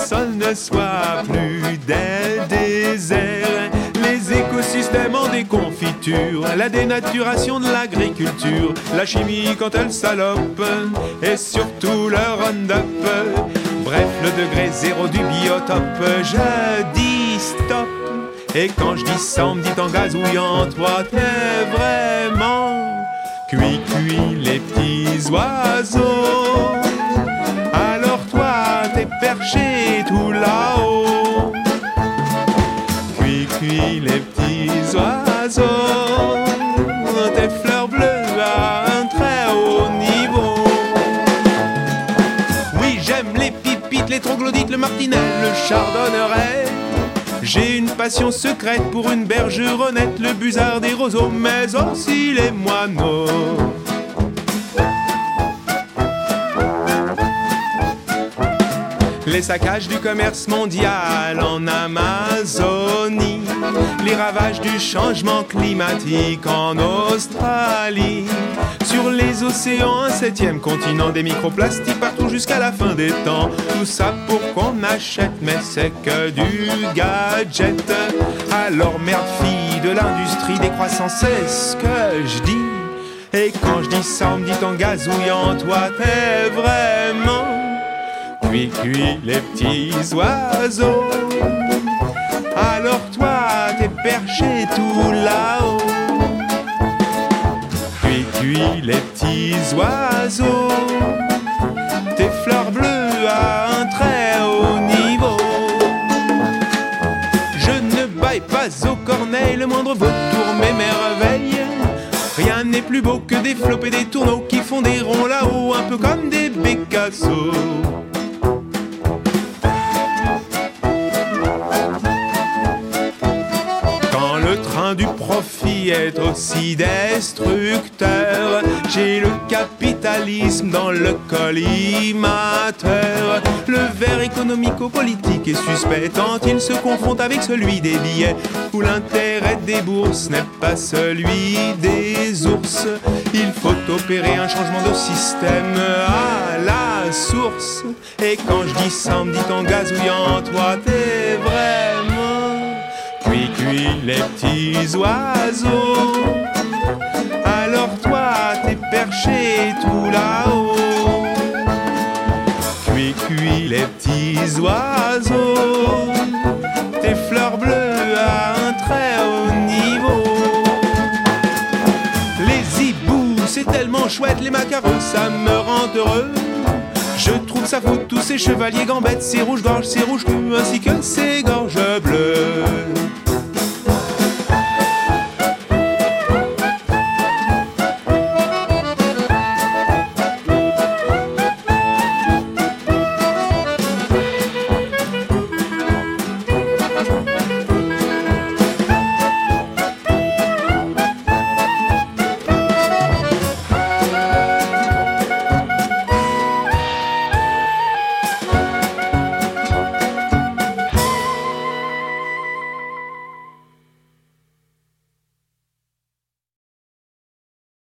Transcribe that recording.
sol ne soit plus des déserts. Les écosystèmes en déconfiture, la dénaturation de l'agriculture, la chimie quand elle salope, et surtout le Roundup. Bref, le degré zéro du biotope, je dis stop. Et quand je dis ça, on me dit en gazouillant, toi t'es vraiment cuit les petits oiseaux. Alors toi t'es perché tout là-haut. Cuit les petits oiseaux, tes fleurs bleues à un très haut niveau. Oui, j'aime les pipites, les troglodytes, le martinet, le chardonneret. J'ai une passion secrète pour une bergeronnette, le busard des roseaux, mais aussi les moineaux. Les saccages du commerce mondial en Amazonie, les ravages du changement climatique en Australie, sur les océans, un 7e continent, des microplastiques partout jusqu'à la fin des temps. Tout ça pour qu'on achète, mais c'est que du gadget. Alors merde fille de l'industrie décroissant, c'est ce que je dis. Et quand je dis ça, on me dit en gazouillant, toi t'es vraiment cuit les petits oiseaux. Alors toi t'es perché tout là-haut. Cuit les petits oiseaux, tes fleurs bleues à un très haut niveau. Je ne baille pas au corneille, le moindre vautour m'émerveille. Rien n'est plus beau que des flops et des tourneaux qui font des ronds là-haut, un peu comme des bécassos. Du profit est aussi destructeur. J'ai le capitalisme dans le collimateur. Le verre économico-politique est suspect tant il se confronte avec celui des billets, où l'intérêt des bourses n'est pas celui des ours. Il faut opérer un changement de système à la source. Et quand je dis ça, on me dit en gazouillant, toi t'es vraiment cuit les petits oiseaux. Alors toi t'es perché tout là-haut. Cuit les petits oiseaux, tes fleurs bleues à un très haut niveau. Les hiboux c'est tellement chouette, les macareux ça me rend heureux. Je trouve ça fou tous ces chevaliers gambettes, ces rouges-gorges, ces rouges-culs ainsi que ces